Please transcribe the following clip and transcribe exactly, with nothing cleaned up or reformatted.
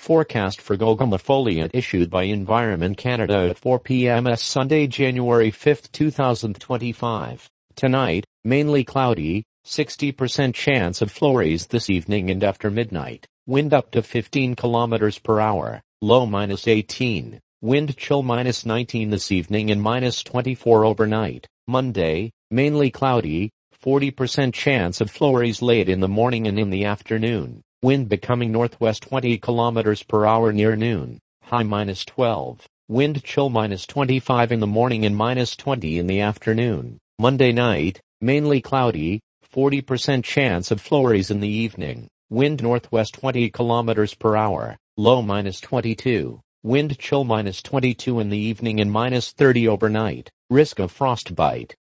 Forecast for Gogama Foliant issued by Environment Canada at four p m Sunday, January fifth, two thousand twenty-five. Tonight, mainly cloudy, sixty percent chance of flurries this evening and after midnight. Wind up to fifteen kilometers per hour, low minus eighteen. Wind chill minus nineteen this evening and minus twenty-four overnight. Monday, mainly cloudy, forty percent chance of flurries late in the morning and in the afternoon. Wind becoming northwest twenty kilometers per hour near noon. High minus twelve. Wind chill minus twenty-five in the morning and minus twenty in the afternoon. Monday night, mainly cloudy, forty percent chance of flurries in the evening. Wind northwest twenty kilometers per hour. Low minus twenty-two. Wind chill minus twenty-two in the evening and minus thirty overnight. Risk of frostbite.